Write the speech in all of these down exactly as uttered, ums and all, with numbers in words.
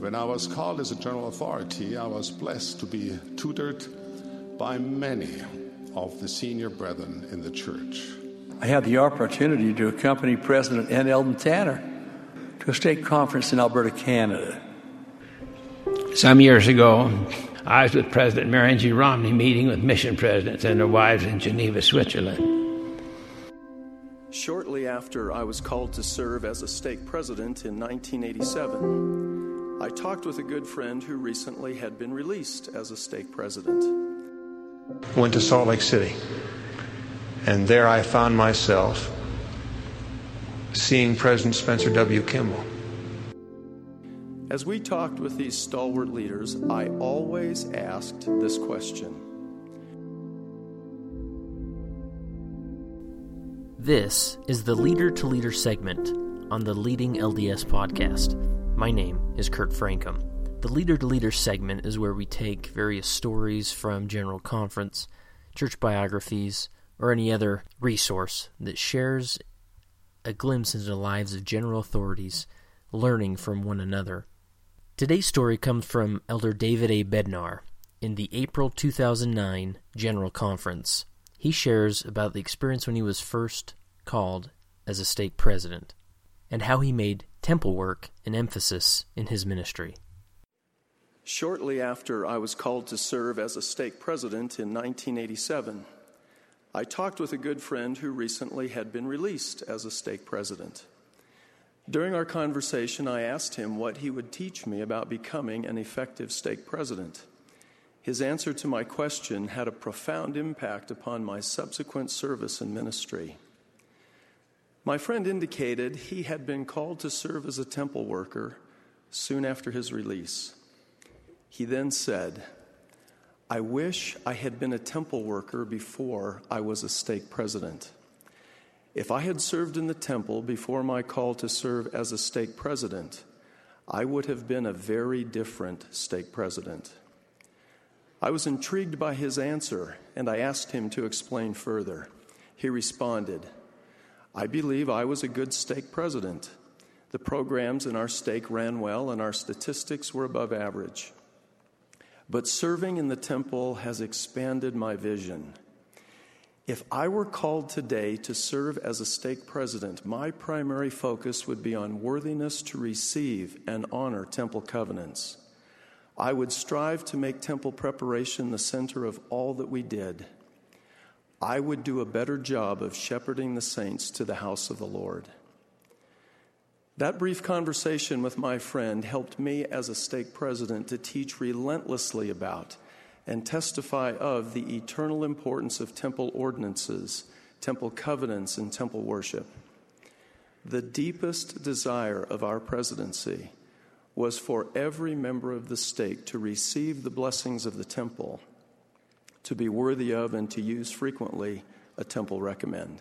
When I was called as a general authority, I was blessed to be tutored by many of the senior brethren in the church. I had the opportunity to accompany President N. Eldon Tanner to a stake conference in Alberta, Canada. Some years ago, I was with President Marion G. Romney meeting with mission presidents and their wives in Geneva, Switzerland. Shortly after I was called to serve as a stake president in nineteen eighty-seven, I talked with a good friend who recently had been released as a stake president. Went to Salt Lake City, and there I found myself seeing President Spencer W. Kimball. As we talked with these stalwart leaders, I always asked this question. This is the Leader to Leader segment on the Leading L D S podcast. My name is Kurt Francom. The Leader to Leader segment is where we take various stories from General Conference, church biographies, or any other resource that shares a glimpse into the lives of general authorities learning from one another. Today's story comes from Elder David A. Bednar in the April two thousand nine General Conference. He shares about the experience when he was first called as a stake president and how he made temple work an emphasis in his ministry. Shortly after I was called to serve as a stake president in nineteen eighty-seven, I talked with a good friend who recently had been released as a stake president. During our conversation, I asked him what he would teach me about becoming an effective stake president. His answer to my question had a profound impact upon my subsequent service and ministry. My friend indicated he had been called to serve as a temple worker soon after his release. He then said, "I wish I had been a temple worker before I was a stake president. If I had served in the temple before my call to serve as a stake president, I would have been a very different stake president." I was intrigued by his answer, and I asked him to explain further. He responded, "I believe I was a good stake president. The programs in our stake ran well, and our statistics were above average. But serving in the temple has expanded my vision. If I were called today to serve as a stake president, my primary focus would be on worthiness to receive and honor temple covenants. I would strive to make temple preparation the center of all that we did. I would do a better job of shepherding the saints to the house of the Lord." That brief conversation with my friend helped me as a stake president to teach relentlessly about and testify of the eternal importance of temple ordinances, temple covenants, and temple worship. The deepest desire of our presidency was for every member of the stake to receive the blessings of the temple, to be worthy of and to use frequently a temple recommend.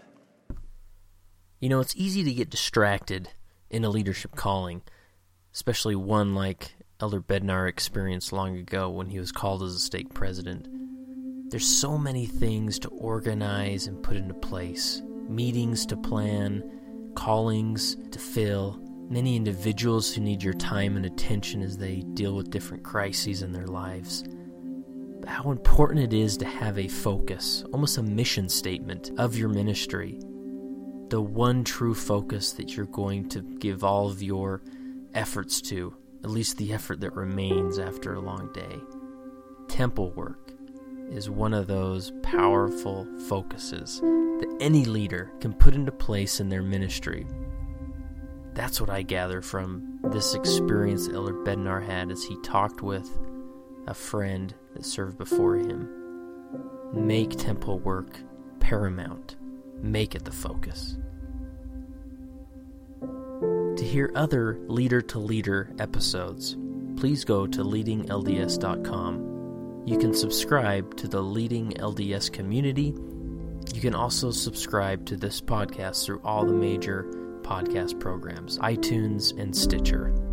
You know, it's easy to get distracted in a leadership calling, especially one like Elder Bednar experienced long ago when he was called as a stake president. There's so many things to organize and put into place, meetings to plan, callings to fill, many individuals who need your time and attention as they deal with different crises in their lives. But how important it is to have a focus, almost a mission statement of your ministry, the one true focus that you're going to give all of your efforts to, at least the effort that remains after a long day. Temple work is one of those powerful focuses that any leader can put into place in their ministry. That's what I gather from this experience that Elder Bednar had as he talked with a friend that served before him. Make temple work paramount. Make it the focus. To hear other Leader to Leader episodes, please go to leading L D S dot com. You can subscribe to the Leading L D S community. You can also subscribe to this podcast through all the major podcast programs, iTunes and Stitcher.